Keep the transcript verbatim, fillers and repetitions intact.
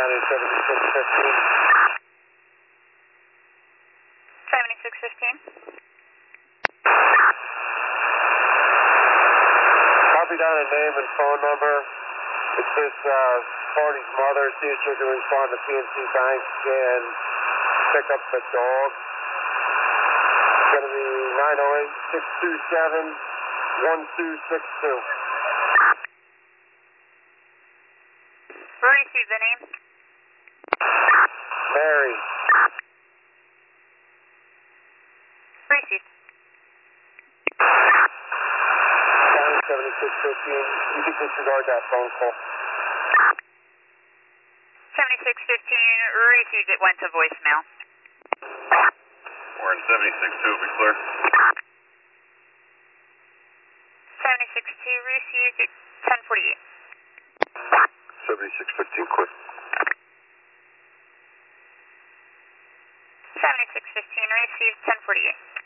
County seventy-six fifteen. seventy-six fifteen. Copy down a name and phone number. It's this uh, party's mother. See if she can respond to P N C Bank and pick up the dog. It's going to be nine oh eight, six two seven, one two six two. Receive the name. Mary. Received. County seventy-six fifteen. You can disregard that phone call. seventy-six fifteen, received. It went to voicemail. We're in seventy-six two, be clear. seventy-six two, received. ten forty-eight. seventy-six fifteen, clear. seventy-six fifteen, received. ten forty-eight.